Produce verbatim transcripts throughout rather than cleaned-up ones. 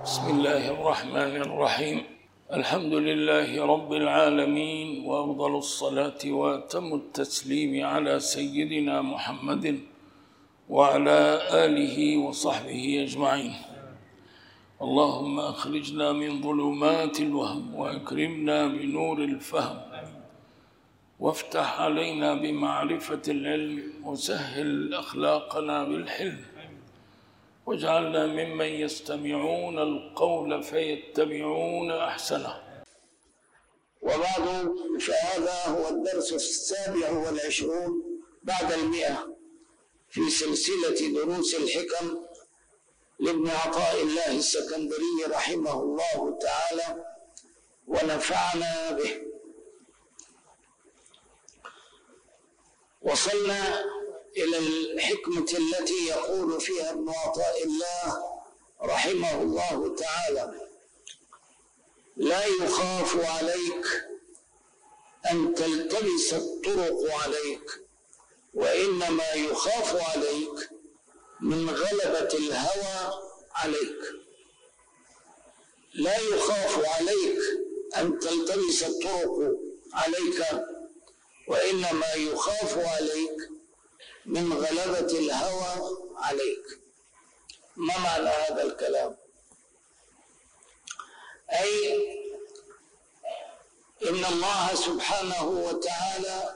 بسم الله الرحمن الرحيم. الحمد لله رب العالمين، وأفضل الصلاة وأتم التسليم على سيدنا محمد وعلى آله وصحبه أجمعين. اللهم أخرجنا من ظلمات الوهم وأكرمنا بنور الفهم، وافتح علينا بمعرفة العلم، وسهل أخلاقنا بالحلم، واجعلنا ممن يستمعون القول فيتبعون أحسنه. وبعد، فهذا هو الدرس السابع والعشرون بعد المئة في سلسلة دروس الحكم لابن عطاء الله السكندري رحمه الله تعالى ونفعنا به. وصلنا إلى الحكمة التي يقول فيها ابن عطاء الله رحمه الله تعالى: لا يخاف عليك أن تلتبس الطرق عليك، وإنما يخاف عليك من غلبة الهوى عليك. لا يخاف عليك أن تلتبس الطرق عليك، وإنما يخاف عليك من غلبة الهوى عليك. ما معنى هذا الكلام؟ أي إن الله سبحانه وتعالى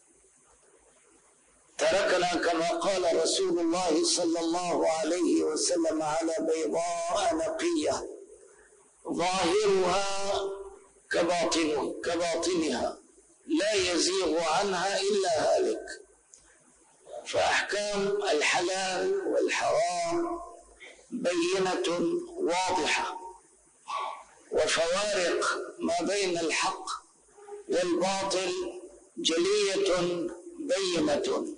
تركنا كما قال رسول الله صلى الله عليه وسلم على بيضاء نقية ظاهرها كباطن كباطنها لا يزيغ عنها إلا هالك. فأحكام الحلال والحرام بينة واضحة، وفوارق ما بين الحق والباطل جلية بينة.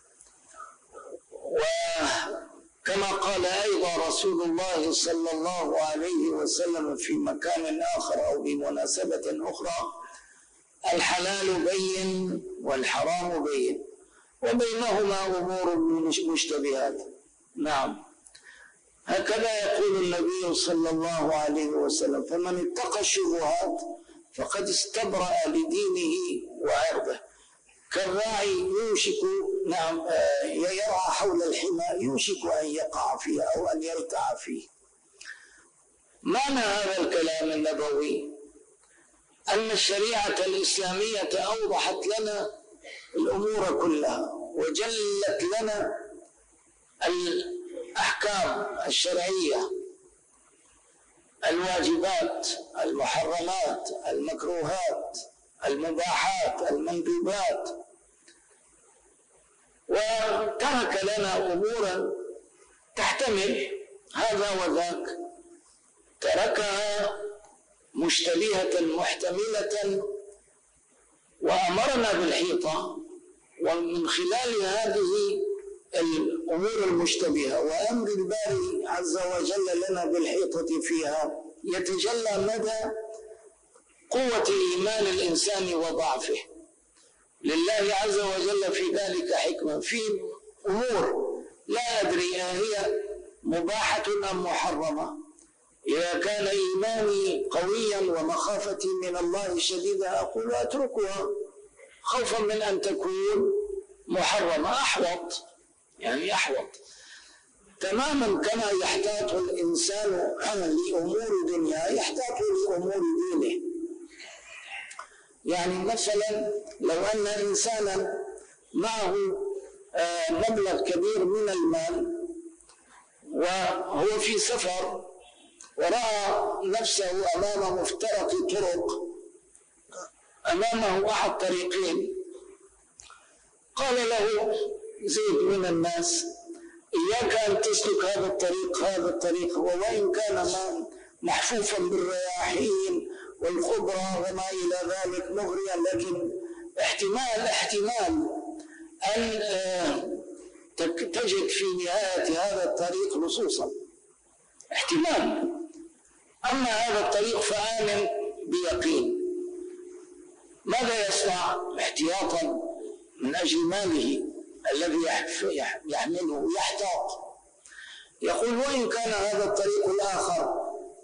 وكما قال أيضا رسول الله صلى الله عليه وسلم في مكان آخر أو بمناسبة أخرى: الحلال بين والحرام بين، وبينهما أمور مشتبهات. نعم، هكذا يقول النبي صلى الله عليه وسلم: فمن اتقى الشبهات فقد استبرأ لدينه وعرضه. كالراعي يوشك نعم يرعى حول الحمى يوشك أن يقع فيه أو أن يرتع فيه. معنى هذا الكلام النبوي أن الشريعة الإسلامية أوضحت لنا الأمور كلها، وجلت لنا الأحكام الشرعية، الواجبات، المحرمات، المكروهات، المباحات، المندوبات، وترك لنا أمورا تحتمل هذا وذاك، تركها مشتبهة محتملة، وأمرنا بالحيطة. ومن خلال هذه الأمور المشتبهة وأمر الباري عز وجل لنا بالحيطة فيها يتجلى مدى قوة إيمان الإنسان وضعفه. لله عز وجل في ذلك حكمة، في أمور لا أدري هي مباحة أم محرمة. إذا كان إيماني قويا ومخافتي من الله شديدة أقول أتركها خوفا من أن تكون محرمة، أحوط يعني أحوط تماما. كما يحتاط الإنسان لأمور دنيا يحتاط لأمور دينه. يعني مثلا لو أن إنسانا معه مبلغ كبير من المال وهو في سفر ورأى نفسه أمام مفترق طرق، أمامه أحد طريقين، قال له زيد من الناس: إياك أن تسلك هذا الطريق هذا الطريق وإن كان محفوفا بالرياحين والخضرة وما إلى ذلك مغريا، لكن احتمال احتمال أن تجد في نهاية هذا الطريق لصوصا، احتمال. أما هذا الطريق فآمن بيقين. ماذا يصنع؟ احتياطا من أجل ماله الذي يحمله يحتاط. يقول: وإن كان هذا الطريق الآخر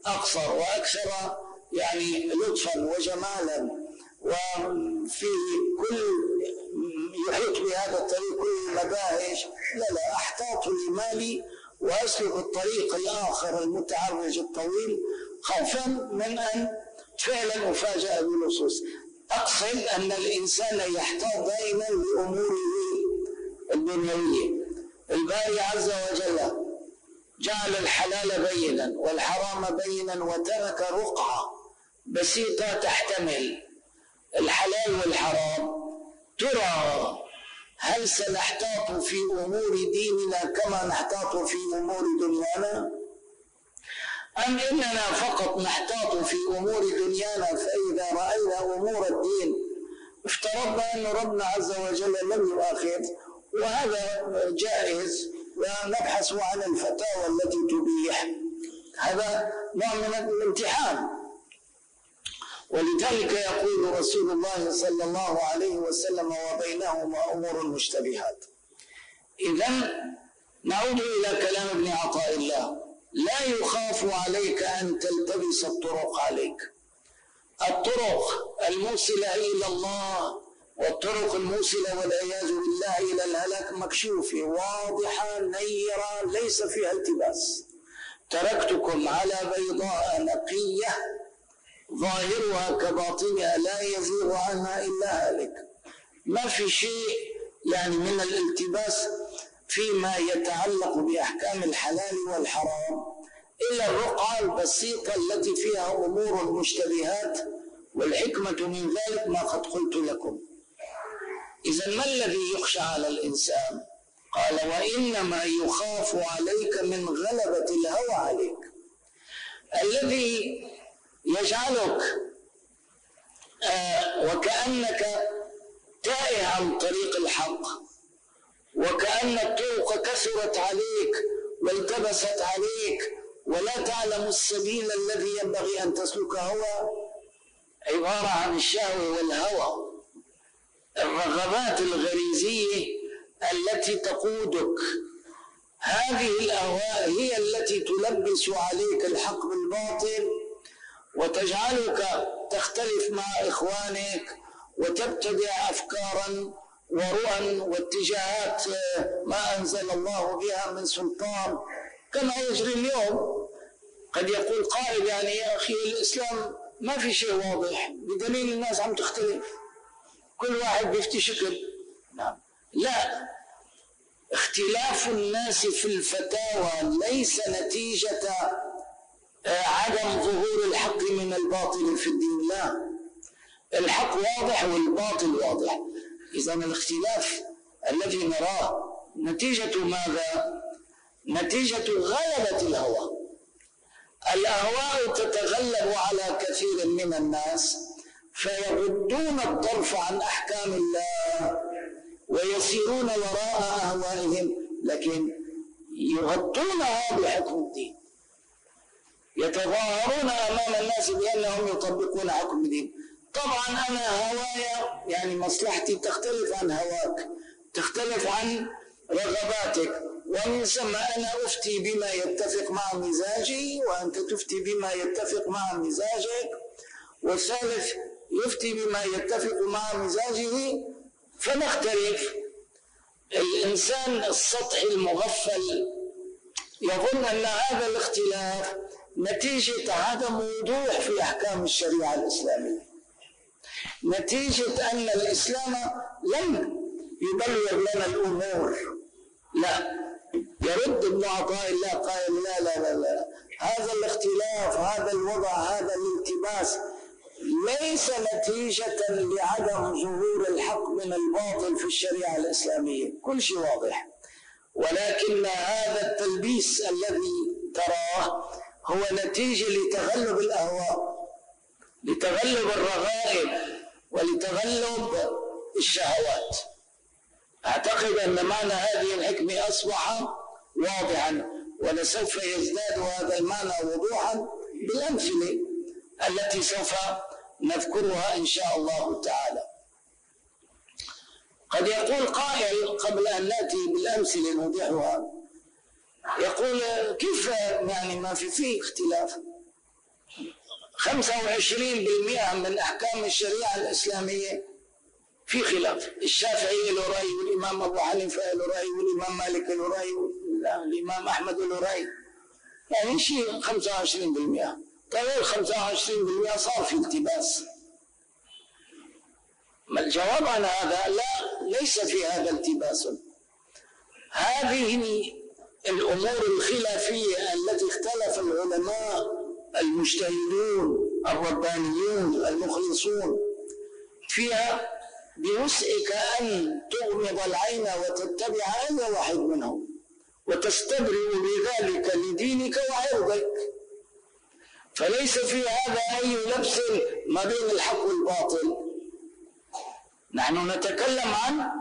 أقصر وأكثر يعني لطفا وجمالا، وفيه كل يحيط بهذا الطريق كل المباهج. لا لا، أحتاط لمالي وأسلك الطريق الآخر المتعرج الطويل خوفا من أن فعلا أفاجأ بلصوص. أقصد أن الإنسان يحتاط دائما لأموره الدنيوية. الباري عز وجل جعل الحلال بينا والحرام بينا وترك رقعة بسيطة تحتمل الحلال والحرام. ترى هل سنحتاط في أمور ديننا كما نحتاط في أمور دنيانا، أم إننا فقط نحتاط في أمور دنيانا فإذا رأينا أمور الدين افترضنا أن ربنا عز وجل لم يؤاخذ؟ وهذا جائز، ونبحث عن الفتاوى التي تبيح. هذا نوع من الامتحان. ولذلك يقول رسول الله صلى الله عليه وسلم: وبينهما أمور مشتبهات. إذن نعود إلى كلام ابن عطاء الله: لا يخاف عليك أن تلتبس الطرق عليك. الطرق الموصلة إلى الله والطرق الموصلة والعياذ بالله إلى الهلاك مكشوفة واضحة نيرة ليس فيها التباس. تركتكم على بيضاء نقية ظاهرها كباطنها لا يزيغ عنها إلا هالك. ما في شيء يعني من الالتباس فيما يتعلق بأحكام الحلال والحرام إلا الرقعة البسيطة التي فيها أمور مشتبهات، والحكمة من ذلك ما قد قلت لكم. إذن ما الذي يخشى على الإنسان؟ قال: وإنما يخاف عليك من غلبة الهوى عليك، الذي يجعلك آه وكأنك تائه عن طريق الحق، وكأن الطرق كثرت عليك والتبست عليك ولا تعلم السبيل الذي ينبغي أن تسلكه. هو عبارة عن الشهوة والهوى، الرغبات الغريزية التي تقودك. هذه الأهواء هي التي تلبس عليك الحق بالباطل وتجعلك تختلف مع إخوانك وتبتدع أفكارا ورؤى واتجاهات ما أنزل الله بها من سلطان، كما يجري اليوم. قد يقول قائل: يعني يا أخي الإسلام ما في شيء واضح، بدليل الناس عم تختلف، كل واحد بيفتي شكل. نعم، لا، اختلاف الناس في الفتاوى ليس نتيجة عدم ظهور الحق من الباطل في الدين، لا، الحق واضح والباطل واضح. إذن الاختلاف الذي نراه نتيجة ماذا؟ نتيجة غلبة الهوى. الأهواء تتغلب على كثير من الناس فيغضون الطرف عن أحكام الله ويسيرون وراء أهوائهم، لكن يغطونها بحكم الدين، يتظاهرون أمام الناس بأنهم يطبقون حكم الدين. طبعا أنا هوايا يعني مصلحتي تختلف عن هواك، تختلف عن رغباتك، ومن ثم أنا أفتي بما يتفق مع مزاجي وأنت تفتي بما يتفق مع مزاجك، والثالث يفتي بما يتفق مع مزاجه، فنختلف. الإنسان السطحي المغفل يظن أن هذا الاختلاف نتيجة عدم وضوح في أحكام الشريعة الإسلامية، نتيجة أن الإسلام لم يبلغ لنا الأمور. لا، يرد ابن عطاء الله قائل: لا لا لا لا، هذا الاختلاف، هذا الوضع، هذا الالتباس ليس نتيجة لعدم ظهور الحق من الباطل في الشريعة الإسلامية، كل شيء واضح، ولكن هذا التلبيس الذي تراه هو نتيجة لتغلب الأهواء، لتغلب الرغائب، ولتغلب الشهوات. أعتقد أن معنى هذه الحكمة أصبح واضحا، ولسوف يزداد هذا المعنى وضوحا بالأمثلة التي سوف نذكرها إن شاء الله تعالى. قد يقول قائل قبل أن نأتي بالأمثلة نوضحها، يقول: كيف يعني ما في فيه اختلاف؟ خمسة وعشرين بالمئة من أحكام الشريعة الإسلامية في خلاف. الشافعي له رأي، والإمام أبو حنيفة له رأي، والإمام مالك له رأي، والإمام أحمد له رأي، يعني شيء خمسة وعشرين بالمئة. طيب خمسة وعشرين بالمئة صار في التباس. ما الجواب عن هذا؟ لا، ليس في هذا التباس. هذه الأمور الخلافية التي اختلف العلماء المجتهدون الربانيون المخلصون فيها بوسعك أن تغمض العين وتتبع أي واحد منهم وتستبرئ بذلك لدينك وعرضك، فليس في هذا أي لبس ما بين الحق والباطل. نحن نتكلم عن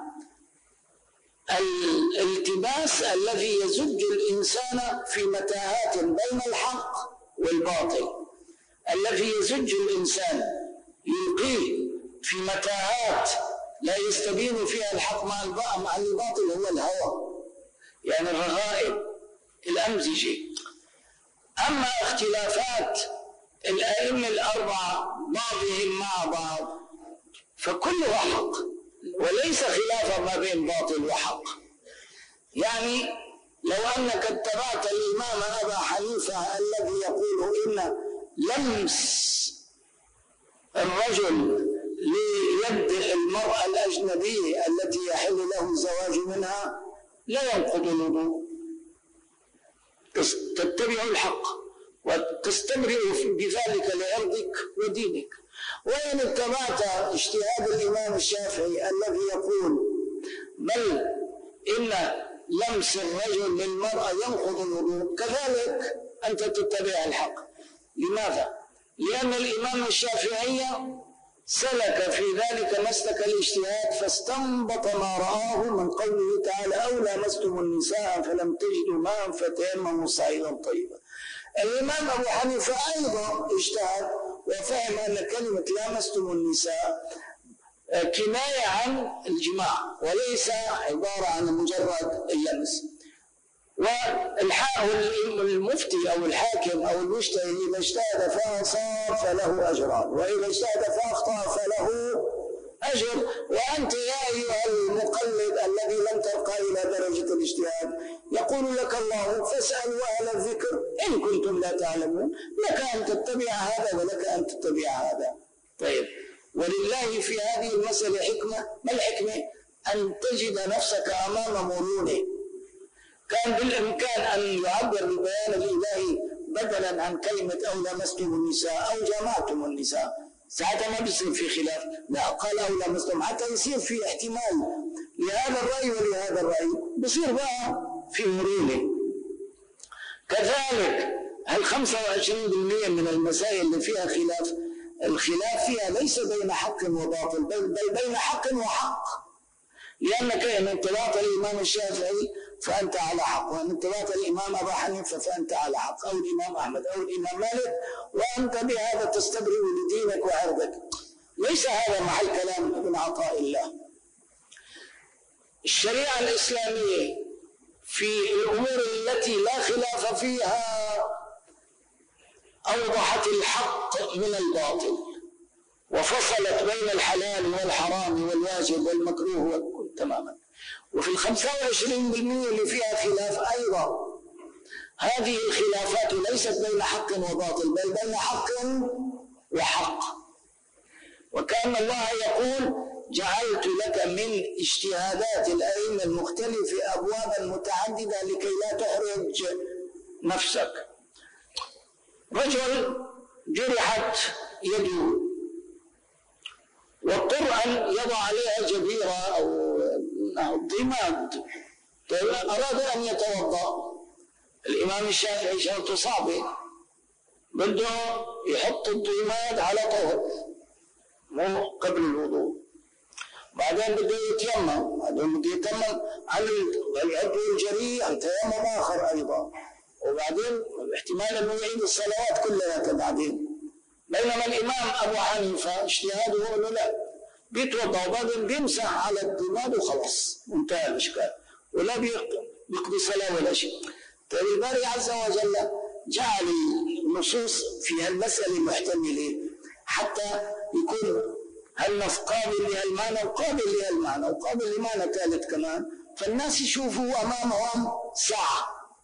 الالتباس الذي يزج الإنسان في متاهات بين الحق والباطل، الذي يزج الإنسان يلقيه في متاهات لا يستبين فيها الحق مع الباطل، هو الهوى، يعني الرغائب، الأمزجة. أما اختلافات الأئمة الأربعة بعضهم مع بعض فكلها حق، وليس خلافا ما بين باطل وحق. يعني لو أنك اتبعت الإمام أبا حنيفة الذي يقول إن لمس الرجل ليد المرأة الأجنبية التي يحل له الزواج منها لا ينقض الوضوء، تتبع الحق وتستبرئ بذلك لعرضك ودينك. وإن اتبعت اجتهاد الإمام الشافعي الذي يقول بل إن لمس الرجل للمرأة ينقض الوضوء، كذلك أنت تتبع الحق. لماذا؟ لأن الإمام الشافعي سلك في ذلك مسلك الاجتهاد فاستنبط ما رآه من قوله تعالى أو لامستم النساء فلم تجدوا ماء فتيمموا صعيدا طيبا. الإمام أبو حنيفة أيضا اجتهد وفهم أن كلمة لامستم النساء كناية عن الجماع وليس عبارة عن مجرد اللمس. والمفتي أو الحاكم أو المجتهد إذا اجتهد فأصاب فله أجران، وإذا اجتهد فأخطأ فله أجر. وأنت يا أيها المقلد الذي لم ترقى إلى درجة الاجتهاد يقول لك الله فاسألوا أهل الذكر إن كنتم لا تعلمون، لك أن تتبع هذا ولك أن تتبع هذا. طيب، ولله في هذه المسألة حكمة. ما الحكمة؟ أن تجد نفسك أمام مرونة. كان بالإمكان أن يعبر بالبيان الإلهي بدلا عن كلمة أو لمستم النساء أو جمعتم النساء، ساعتها ما بيصير في خلاف. لا، قال أو لمستم حتى يصير في احتمال لهذا الرأي ولهذا الرأي، بصير بقى في مرونة. كذلك هل خمسة وعشرين بالمئة من المسائل اللي فيها خلاف، الخلاف فيها ليس بين حق وباطل بل بين حق وحق، لأنك إن اتبعت الإمام الشافعي فأنت على حق، وإن اتبعت الإمام أبا حنيفة فأنت على حق، أو الإمام أحمد أو الإمام مالك، وأنت بهذا تستبرئ لدينك وعرضك. ليس هذا محل كلام ابن عطاء الله. الشريعة الإسلامية في الأمور التي لا خلاف فيها أوضحت الحق من الباطل وفصلت بين الحلال والحرام والواجب والمكروه تماما. وفي الخمسة وعشرين بالمئة اللي فيها خلاف أيضا، هذه الخلافات ليست بين حق وباطل بل بين حق وحق. وكأن الله يقول جعلت لك من اجتهادات الأئمة المختلفة أبوابا متعددة لكي لا تحرج نفسك. رجل جرحت يده واضطر أن يضع عليها جبيرة أو ضماد، أراد أن يتوضأ. الإمام الشافعي شرطه صعبة، بده يحط الضماد على طهر مو قبل الوضوء، بعدين بده يتيمم، بعدين بده يتيمم عن العضو الجريح تيمم آخر أيضا، وبعدين احتمال أنه يعيد الصلوات كلها بعدين. بينما الإمام أبو حنيفة اجتهاده أنه لا، بيتوضأ وبعدين بيمسح على الضماد وخلاص انتهى الإشكال، ولا بيقضي صلاة ولا شيء. طيب الباري عز وجل جعل النصوص في هالمسألة محتملة حتى يكون هالنص قابل لهالمعنى وقابل لهالمعنى وقابل لمعنى ثالث كمان، فالناس يشوفوا أمامهم ساعة.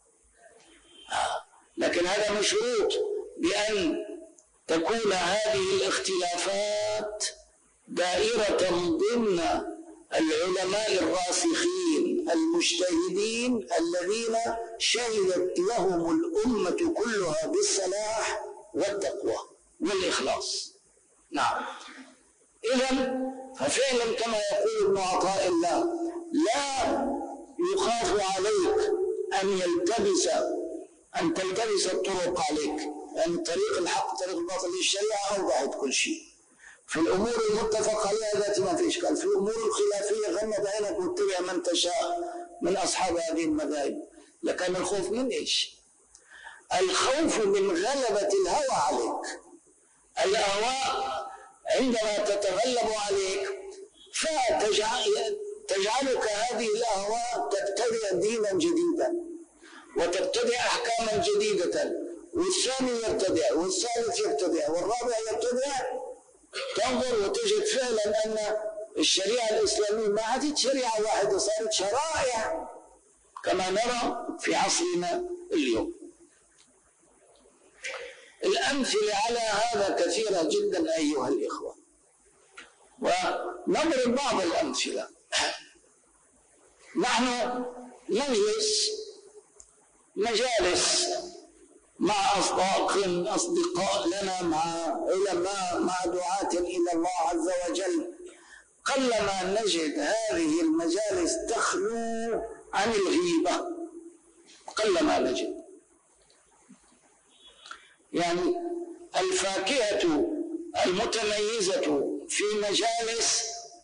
لكن هذا مشروط بأن تكون هذه الاختلافات دائرة ضمن العلماء الراسخين المجتهدين الذين شهدت لهم الأمة كلها بالصلاح والتقوى والإخلاص. نعم. إذن ففعلا كما يقول ابن عطاء الله: لا يخاف عليك أن يلتبس أن تلتبس الطرق عليك، لأن يعني طريق الحق طريق الباطل للشريعة أوضحت كل شيء. في الأمور المتفق عليها ذات ما في إشكال، في الأمور الخلافية غمض عينك واتبع من تشاء من أصحاب هذه المذاهب. لكن الخوف من إيش؟ الخوف من غلبة الهوى عليك. الأهواء عندما تتغلب عليك فتجعلك هذه الأهواء تبتدع دينا جديدا وتبتدع أحكاما جديدة، والثاني يبتدع والثالث يبتدع والرابع يبتدع. تنظر وتجد فعلا أن الشريعة الإسلامية ما عادت شريعة واحدة، صارت شرائع كما نرى في عصرنا اليوم. الأمثلة على هذا كثيرة جدا أيها الإخوة، ونضرب بعض الأمثلة. نحن نجلس مجالس مع أصدقاء أصدقاء لنا، مع علماء، مع دعاة إلى الله عز وجل، قلما نجد هذه المجالس تخلو عن الغيبة، قلما نجد. يعني الفاكهة المتميزة في مجالس،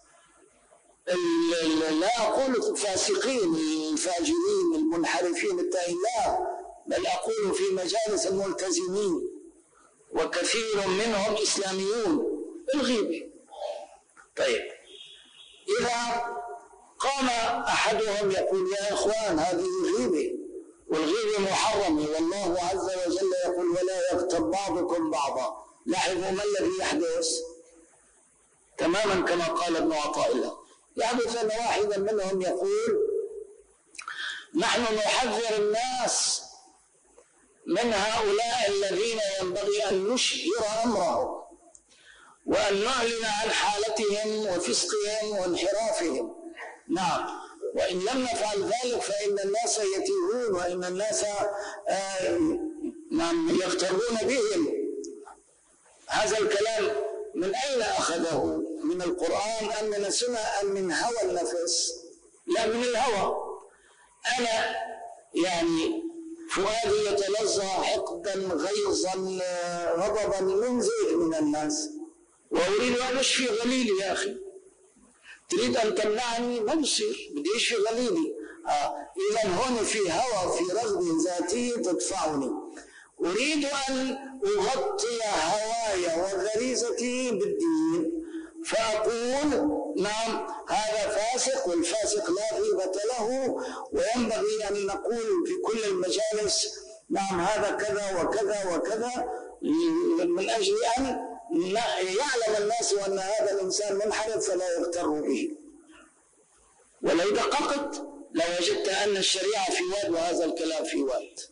لا أقول الفاسقين الفاجرين المنحرفين التائهين، لا، بل أقول في مجالس الملتزمين وكثير منهم إسلاميون، الغيبة. طيب، إذا قام أحدهم يقول: يا إخوان هذه غيبة، والغيبة محرمة، والله عز وجل يقول: ولا يغتب بعضكم بعضا. لاحظوا ما الذي يحدث؟ تماما كما قال ابن عطاء الله، يحدث أن واحدا منهم يقول: نحن نحذر الناس من هؤلاء الذين ينبغي أن نشهر أمرهم وأن نعلن عن حالتهم وفسقهم وانحرافهم. نعم، وإن لم نفعل ذلك فإن الناس يتيهون، وإن الناس آه نعم يغترون بهم. هذا الكلام من أين أخذه؟ من القرآن أم من السنة أم من هوى النفس؟ لا، من الهوى. أنا يعني فؤادي يتلظى حقدا غيظا غضبا من زيد من الناس، وأريد أن أشفي غليلي. يا أخي تريد أن تمنعني؟ ما بصير، بدي أشفي غليلي. آه. إذا هون في هوى، في رغبة ذاتية تدفعني، أريد أن أغطي هواي وغريزتي بالدين، فأقول: نعم هذا فاسق، والفاسق لا غيبة له، وينبغي أن نقول في كل المجالس: نعم هذا كذا وكذا وكذا، من أجل أن يعلم الناس أن هذا الإنسان منحرف فلا يغتروا به. ولو دققت لوجدت أن الشريعة في واد وهذا الكلام في واد.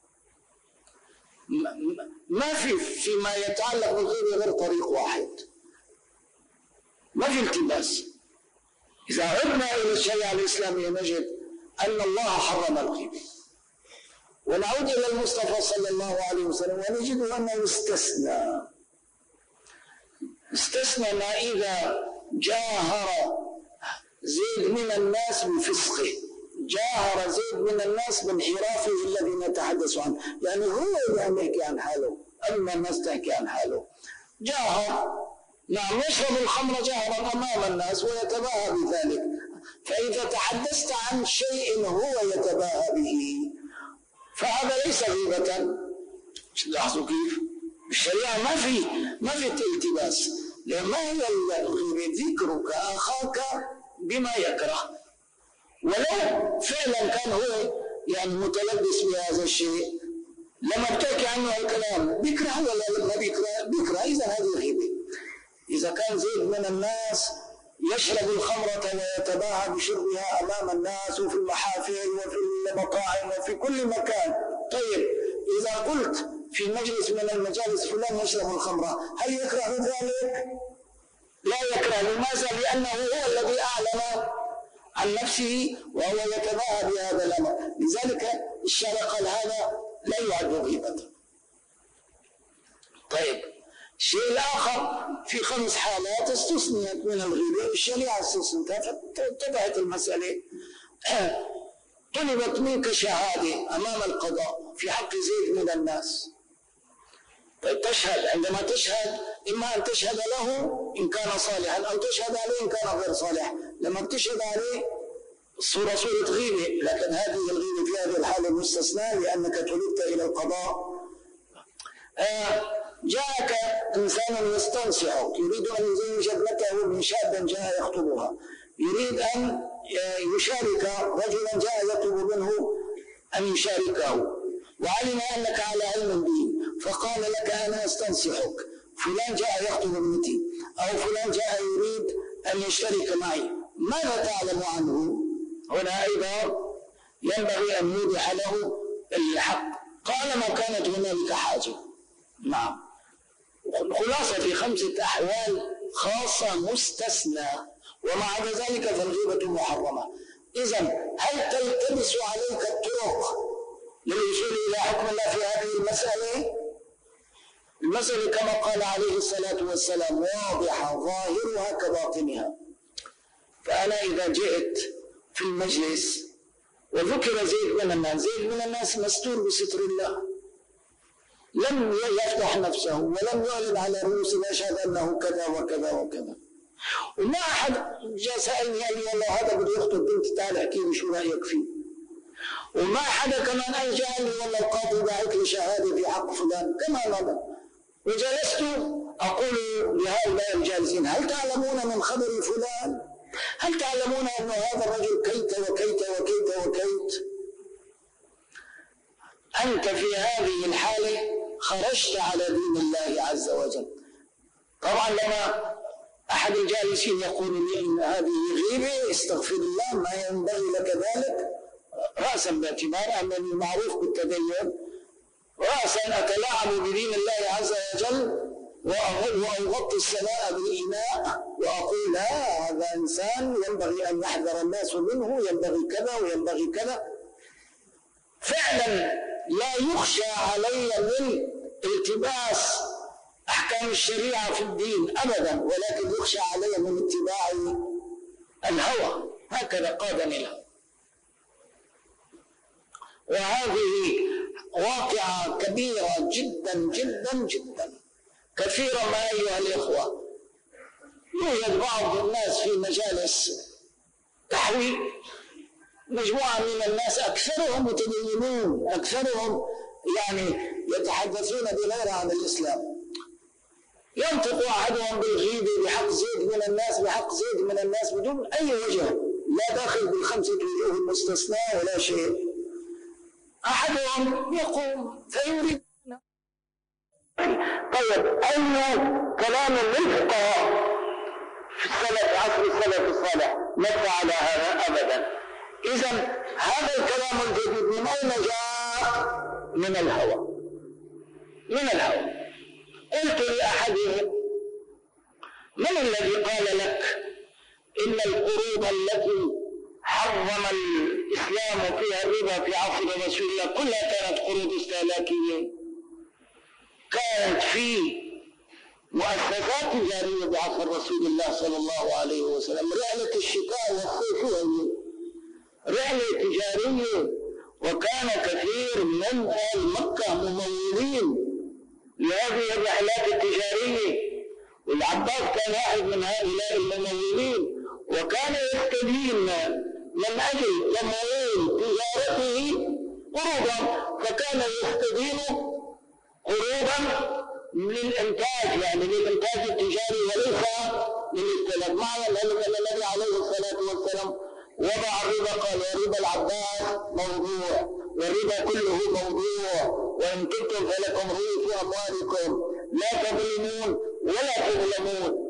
ما في فيما يتعلق بالغيبة غير طريق واحد، ما في التباس. إذا عدنا إلى الشريعة الإسلامية نجد أن الله حرم الغيبة، ونعود إلى المصطفى صلى الله عليه وسلم ونجد أنه استثنى استثنى ما إذا جاهر زيد من الناس بفسقه، جاهر زيد من الناس بانحرافه الذي نتحدث عنه، يعني هو اللي يحكي عن حاله، أما الناس تحكي عن حاله. جاهر، نعم، يشرب الخمر جاهرا أمام الناس ويتباهى بذلك. فإذا تحدثت عن شيء هو يتباهى به فهذا ليس غيبة. لاحظوا كيف الشريعة ما في ما في التباس. ما هي الغيبة؟ ذكرك أخاك بما يكره، ولو فعلا كان هو يعني متلبس بهذا الشيء لما بتحكي عنه الكلام بيكره ولا ما بيكره؟ بيكره. إذا هذه غيبة. إذا كان زيد من الناس يشرب الخمرة ويتباهى بشربها أمام الناس وفي المحافل وفي المطاعم وفي كل مكان، طيب إذا قلت في مجلس من المجالس فلان يشرب الخمرة، هل يكره ذلك؟ لا يكره. لماذا؟ لأنه هو الذي أعلن عن نفسه وهو يتباهى بهذا الأمر. لذلك الشارع قال هذا لا يعد غيبة. طيب الشيء الآخر، في خمس حالات استثنيت من الغيبة، الشريعة استثنتها فاتضحت المسألة. طلبت منك شهادة أمام القضاء في حق زيد من الناس. طيب تشهد، عندما تشهد إما أن تشهد له إن كان صالحا أو تشهد عليه إن كان غير صالح. لما بتشهد عليه الصورة صورة غيبة، لكن هذه الغيبة في هذه الحالة مستثناء لأنك طلبت إلى القضاء. آه جاءك إنسان يستنصحك، يريد أن يزوج ابنته من شاب جاء يخطبها، يريد أن يشارك رجلا جاء يطلب منه أن يشاركه، وعلم أنك على علم به، فقال لك أنا أستنصحك، فلان جاء يخطب ابنتي أو فلان جاء يريد أن يشترك معي، ماذا تعلم عنه؟ هنا أيضا ينبغي أن يوضح له الحق. قال ما كانت هنالك حاجة. نعم. الخلاصة في خمسة أحوال خاصة مستثنى، ومع عدا ذلك فالغيبة محرمة. إذن هل تلتبس عليك الطرق للوصول إلى حكم الله في هذه المسألة؟ المسألة كما قال عليه الصلاة والسلام واضحة ظاهرها كباطنها. فأنا إذا جئت في المجلس وذكر زيد من الناس، زيد من الناس مستور بستر الله، لم يفتح نفسه ولم يعلن على رؤوس الأشهاد أنه كذا وكذا وكذا، وما أحد جاء سألني قال لي والله هذا بده يخطب بنت، تعال احكي لي شو رأيك فيه، وما حدا كمان أجى قال لي والله القاضي باعث لي شهادة في حق فلان كمان هذا. وجلست أقول لهؤلاء الجالسين هل تعلمون من خبر فلان؟ هل تعلمون أن هذا الرجل كيت وكيت وكيت وكيت؟ أنت في هذه الحالة خرجت على دين الله عز وجل. طبعا لما أحد الجالسين يقول لي إن هذه غيبة استغفر الله، ما ينبغي لك ذلك، رأسا باعتبار أنني معروف بالتدين، رأسا أتلاعب بدين الله عز وجل وأغطي السماء بالإناء وأقول لا هذا إنسان ينبغي أن يحذر الناس منه، ينبغي كذا وينبغي كذا. فعلا لا يخشى علي من التباس أحكام الشريعة في الدين أبدا، ولكن يخشى علي من اتباع الهوى، هكذا قادني له. وهذه واقعة كبيرة جدا جدا جدا كثيرا ما أيها الإخوة. يوجد بعض الناس في مجالس تحويل، مجموعة من الناس أكثرهم متدينون، أكثرهم يعني يتحدثون بغير عن الإسلام، ينطق أحدهم بالغيبة بحق زيد من الناس بحق زيد من الناس بدون أي وجه، لا داخل بالخمسة وجوه المستثناء ولا شيء. أحدهم يقوم فيريد. طيب أي كلام الفقهاء في السلف عصر السلف الصالح نص على هذا أبدا. إذن هذا الكلام الجديد من أين جاء؟ من الهوى، من الهوى. قلت لأحدهم من الذي قال لك إن القروض التي حرم الإسلام فيها الربا في عصر رسول الله كلها كانت قروض استهلاكية؟ كانت في مؤسسات تجارية بعصر رسول الله صلى الله عليه وسلم، رحلة الشتاء والصيف هي رحلة تجارية، وكان كثير من أهل مكة ممولين لهذه الرحلات التجارية، والعباس كان واحد من هؤلاء الممولين، وكان يستدين من أجل تمويل تجارته قروضا، فكان يستدين قروضا للإنتاج، يعني للإنتاج التجاري وليس للاستهلاك. معنى أن النبي عليه الصلاة والسلام وضع الربا قال وربا العباس موضوع، والربا كله موضوع، وإن كنتم فلكم رؤوس أموالكم لا تظلمون ولا تظلمون.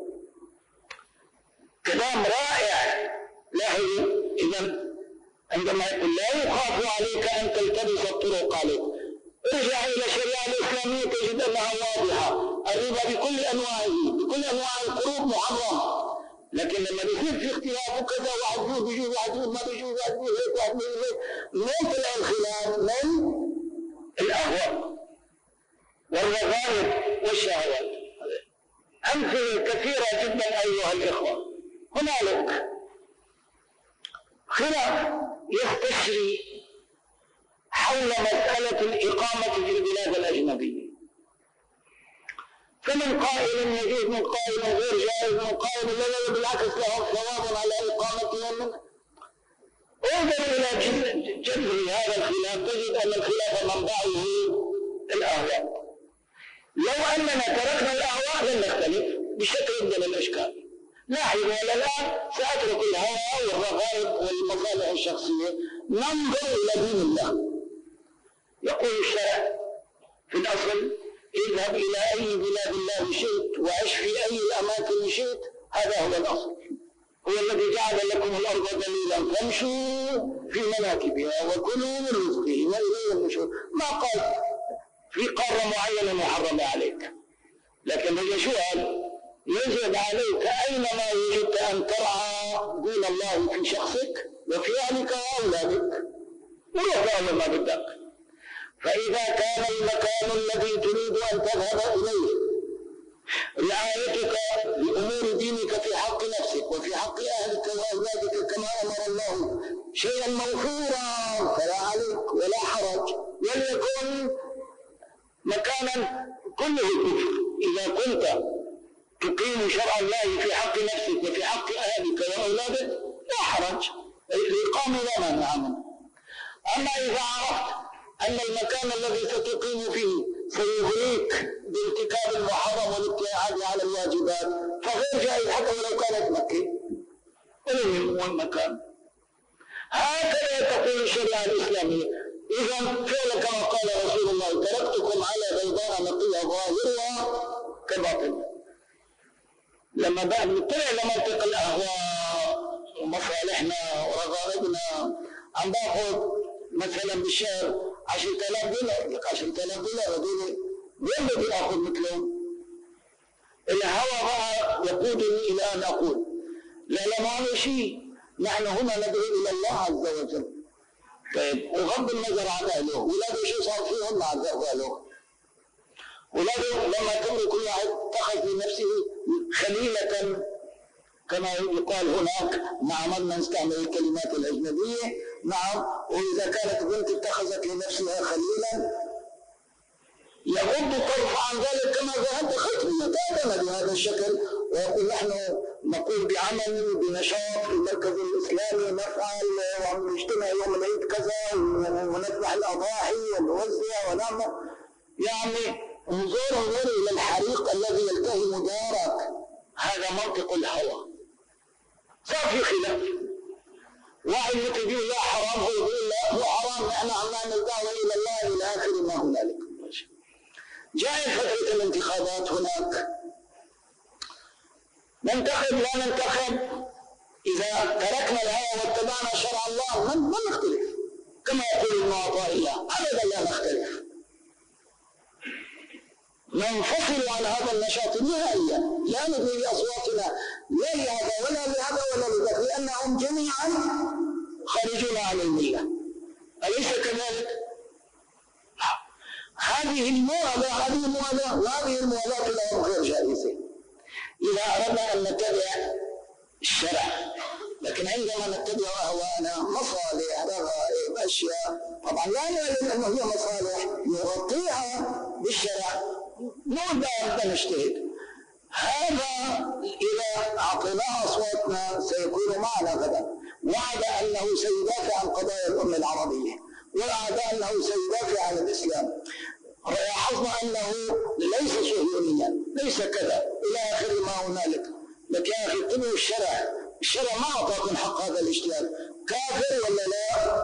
كلام رائع. لاحظوا إذا عندما يقول لا يخاف عليك أن تلتبس الطرق عليك، ارجع إلى الشريعة الإسلامية تجد أنها واضحة. الربا بكل أنواعه، بكل أنواع القروض محرم، لكن لما بيصير في اختلاف وكذا واحد يقول بيجوز واحد يقول ما بيجوز واحد يقول هيك واحد يقول هيك، من طلع الخلاف؟ من الأهواء والرغائب والشهوات. أمثلة كثيرة جدا أيها الإخوة. هنالك خلاف يستشري حول مسألة الإقامة في البلاد الأجنبية، فمن قائل يجوز، من قائل غير جائز، من قائل لا لا بالعكس لهم ثواب على إقامتهم منه. انظر إلى جذر هذا الخلاف تجد أن الخلاف منبعه الأهواء. لو أننا تركنا الأهواء لن نختلف بشكل من الأشكال. لاحظوا الآن سأترك الهوى والرغائب والمصالح الشخصية، ننظر إلى دين الله. يقول الشرع في الأصل اذهب إلى أي بلاد الله شئت وعش في أي الأماكن شئت، هذا هو الأصل. هو الذي جعل لكم الأرض ذليلا فامشوا في مناكبها وكلوا من رزقه وإليه النشور. ما قال في قارة معينة محرمة عليك، لكن السؤال يجب عليك أينما وجدت أن ترعى دين الله في شخصك وفي أهلك وأولادك، وروح تعمل ما بدك. فإذا كان المكان الذي تريد أن تذهب إليه رعايتك لأمور دينك في حق نفسك وفي حق أهلك وأولادك كما أمر الله شيئا موفورا فلا عليك ولا حرج، وليكن مكانا كله كفر. إذا كنت تقيم شرع الله في حق نفسك وفي حق أهلك وأولادك لا حرج، الإقامة لا مانع منه. أما إذا عرفت أن المكان الذي ستقيم فيه سيغريك بارتكاب المحرم والابتعاد على الواجبات فغير جائز حتى ولو كانت مكة ولا المكان. هكذا تقول الشريعة الإسلامية. إذا فعلا كما قال رسول الله تركتكم على بيضاء نقية ظاهرها كباطنها. لما بقى نطلع لمنطق الأهواء ومصالحنا ورغائبنا، عم باخذ مثلا بالشهر عشرة آلاف دولار، لك عشرة آلاف دولار هذول وين بدي اخذ مثلهم؟ الهوى بقى يقودني الى ان اقول لا لا ما شيء، نحن هنا ندعو الى الله عز وجل. طيب وغض النظر عن اهله، اولاده شو صار فيهم مع اهله؟ اولاده لما كبروا كل واحد اتخذ لنفسه خليلة كما يقال هناك، نعم ما نستعمل الكلمات الأجنبية، نعم. وإذا كانت بنت اتخذت لنفسها خليلا يغض طرف عن ذلك كما ذهبت خطبية آدم بهذا الشكل، ويقول نحن نقول بعمل بنشاط في المركز الإسلامي نفعل ونجتمع يوم العيد كذا ونذبح الأضاحي ونوزع ونعمل. يعني انظر انظر إلى الحريق الذي يلتهم دارك. هذا منطق الهوى. صار في خلاف، واحد مثل بيقول لا حرام، هو بيقول لا هو حرام، نحن عم نعمل دعوة إلى الله إلى آخر ما هنالك. جاءت فترة الانتخابات هناك، ننتخب لا ننتخب، إذا تركنا الهوى واتبعنا شرع الله ما نختلف كما يقول ابن عطاء الله، أبدا لا نختلف، ننفصل عن هذا النشاط نهائيا، لا ندري بأصواتنا لا لهذا ولا لهذا ولا لذاك، لأنهم جميعا خارجون عن الملة. أليس كذلك؟ هذه الموالاة هذه الموالاة وهذه الموالاة لهم غير جائزة إذا أردنا أن نتبع الشرع. لكن عندما نتبع أهواءنا مصالح رغائب أشياء طبعا لا نعلم أنه هي مصالح نغطيها بالشرع، نقول بدنا نجتهد. هذا إذا أعطيناه أصواتنا سيكون معنا غدا. وعد أنه سيدافع عن قضايا الأمة العربية، وعد أنه سيدافع عن الإسلام. لاحظنا أنه ليس صهيونيا، ليس كذا إلى آخر ما هنالك. لكن يا أخي اتبعوا الشرع الشرع ما أعطاكم حق هذا الاجتهاد. كافر ولا لا؟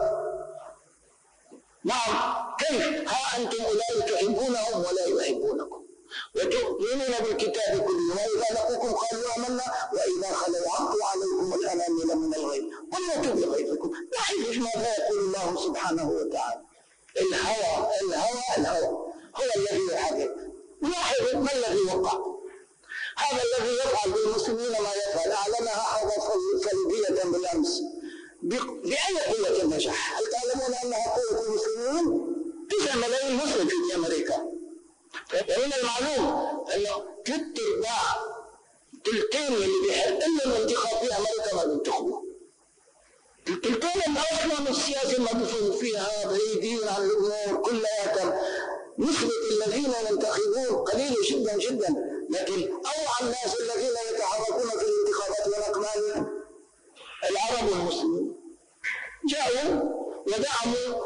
نعم. كيف؟ ها أنتم أولئك تحبونهم ولا يحبونكم وتؤمنون بالكتاب كله وإذا لقوكم قالوا آمنا وإذا خلوا عضوا عليكم الأنامل من الغيظ قل موتوا بغيظكم. لاحظوا ماذا يقول الله سبحانه وتعالى. الهوى الهوى الهوى هو الذي يحرك. لاحظوا ما الذي وقع. هذا الذي يفعل بالمسلمين ما يفعل. أعلنها حرب صليبية بالأمس. بأي قوة نجح؟ هل تعلمون أنها قوة المسلمين؟ تسعة ملايين مسلم في أمريكا. ومن المعلوم أنه ثلاث أرباع تلتين اللي بيحب إلا الانتخاب في أمريكا ما بينتخبوا. التلتين أصلا السياسة المدفون فيها بعيدين عن الأمور كلها. نسبة الذين ينتخبون قليلة جدا جدا، لكن أوعى الناس الذين يتحركون في الانتخابات والأكمال العرب والمسلمين. جاءوا ودعموا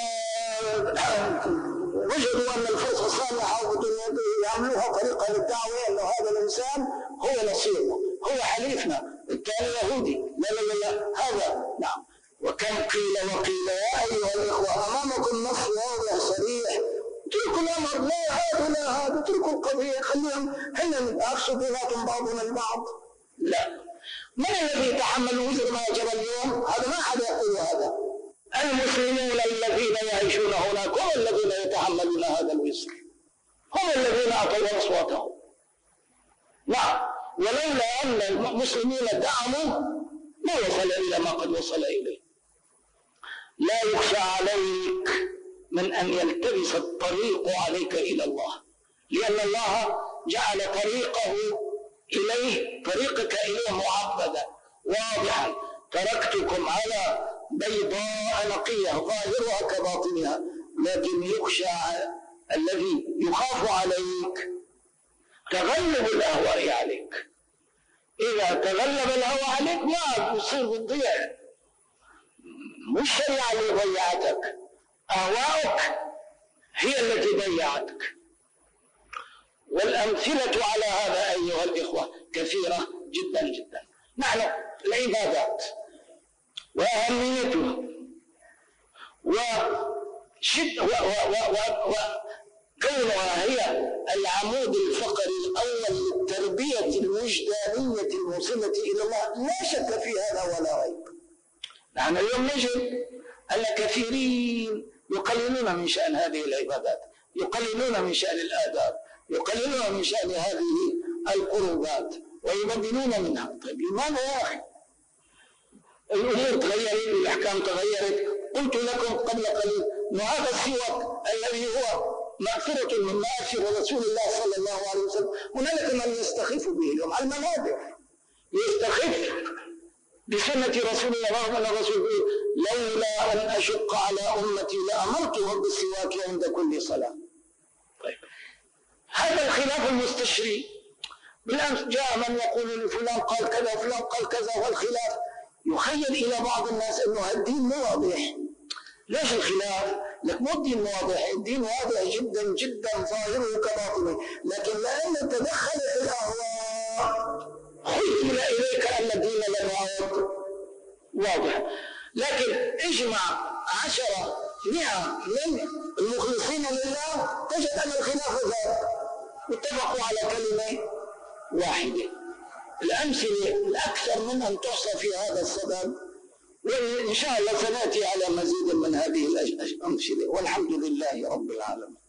ووجدوا أن الفرصة صالحة ويعملوها طريقة للدعوة أنه هذا الإنسان هو نصيرنا، هو حليفنا، الثاني يهودي. لا لا لا, لا. هذا نعم. وكم قيل وقيل يا أيها الإخوة أمامكم نص واضح صريح. اتركوا الأمر، لا هذا لا هذا، اتركوا القضية، خليهم هن أقصد بيناتهم بعضنا البعض. لا. من الذي يتحمل وزر ما جرى اليوم؟ هذا ما حدا يقول هذا. المسلمون الذين يعيشون هناك هم الذين يتحملون هذا الوزر، هم الذين أعطوا أصواتهم. نعم. ولولا أن المسلمين دعموا ما وصل إلى ما قد وصل إليه. لا يخشى عليك من أن يلتبس الطريق عليك إلى الله، لأن الله جعل طريقه إليه طريقك إليه معبدا واضحا. تركتكم على بيضاء نقية ظاهرها كباطنها، لكن يخشى الذي يخاف عليك تغلب الأهواء عليك. إذا تغلب الهوى عليك ما يصير بتضيع. مش الشريعة اللي ضيعتك، أهواءك هي التي ضيعتك. والأمثلة على هذا أيها الإخوة كثيرة جدا جدا. نحن العبادات وأهميتها وشد وكونها هي العمود الفقري الأول للتربية الوجدانية الموصلة إلى الله، لا شك في هذا ولا ريب. نحن اليوم نجد أن كثيرين يقللون من شأن هذه العبادات، يقللون من شأن الآداب، يقللون من شأن هذه القربات ويبدلون منها. طيب لماذا يا أخي؟ الأمور تغيرت، الأحكام تغيرت. قلت لكم قبل قليل أن هذا السواك الذي هو مأثرة من مآثر رسول الله صلى الله عليه وسلم هنالك من يستخف به اليوم على المنابر، يستخف بسنة رسول الله. رغم أن الرسول لولا أن أشق على أمتي لأمرتهم بالسواك عند كل صلاة. طيب هذا الخلاف المستشري. بالأمس جاء من يقول لفلان قال كذا وفلان قال كذا، والخلاف يخيل إلى بعض الناس أنه الدين مو واضح. ليش الخلاف؟ لك مو الدين واضح، الدين واضح جدا جدا ظاهره كباطنه، لكن لأن تدخلت الأهواء خيل إليك أن الدين لم يعد واضح. لكن اجمع عشرة مئة من المخلصين لله تجد أن الخلاف ذات واتفقوا على كلمة واحدة. الأمثلة الأكثر من أن تحصى في هذا الصدد، وإن شاء الله سنأتي على مزيد من هذه الأمثلة، والحمد لله رب العالمين.